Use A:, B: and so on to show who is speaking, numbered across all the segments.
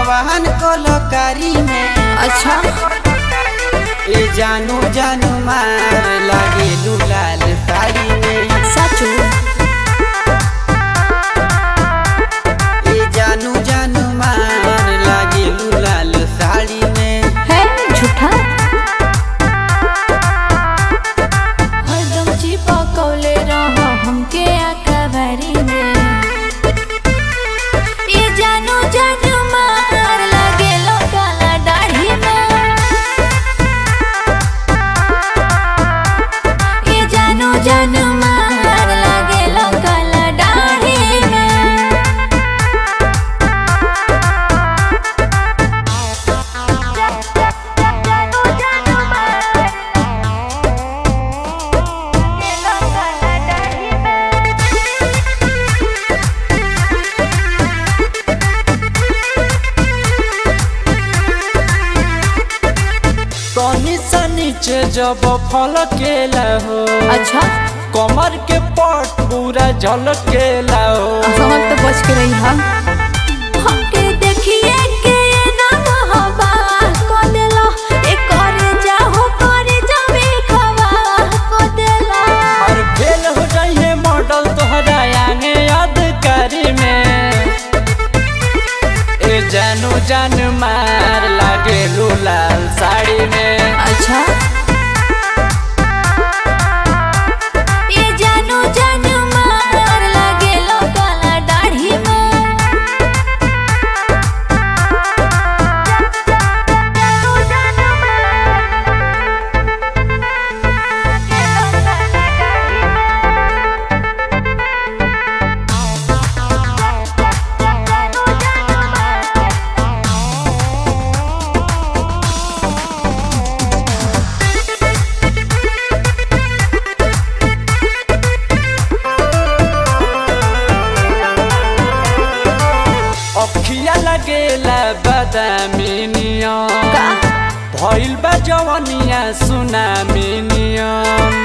A: जवान कलाकारी में।
B: अच्छा
A: ए जानू जानू मार लागे लाल साड़ी में।
B: साचू
A: ए जानू जानू मार लागे लाल साड़ी में।
B: है झूठा हरदम चिपकौले रह हमके अकबरी में। ये जानू जानू मार लागे काला दाढ़ी में। ये जानू जानू मार लागे काला दाढ़ी में।
A: तनी सा नीचे जब फल केला हो।
B: अच्छा
A: कमर के पट पूरा झलकेला हो।
B: हम तो बच के रही हा हमके देखिए के ना हवा को देला ए करे जाहो करे जावे खवा को देला।
A: और फेल हो जाइए मॉडल तोहरा आगे यादगारी में। ए जानू जान मार लागे लाल साड़ी में।
B: अच्छा ये जानू जानू मार लागे काला दाढ़ी में।
A: अखिया लगेला बादामी नियम। भइल बा जवनिया सुनामी नियम।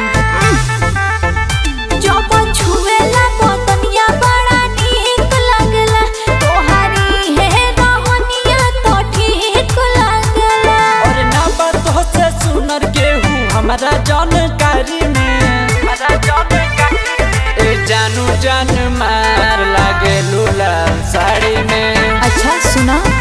B: जब छुएला बदनिया बड़ा नीक लागला तोहारी है रहनिया तो ठीक लागला।
A: और ना बात हो से सुनर केहू हमारा जानकारी में। ए जानू जान मार लागे लाल साड़ी में।
B: अच्छा सुना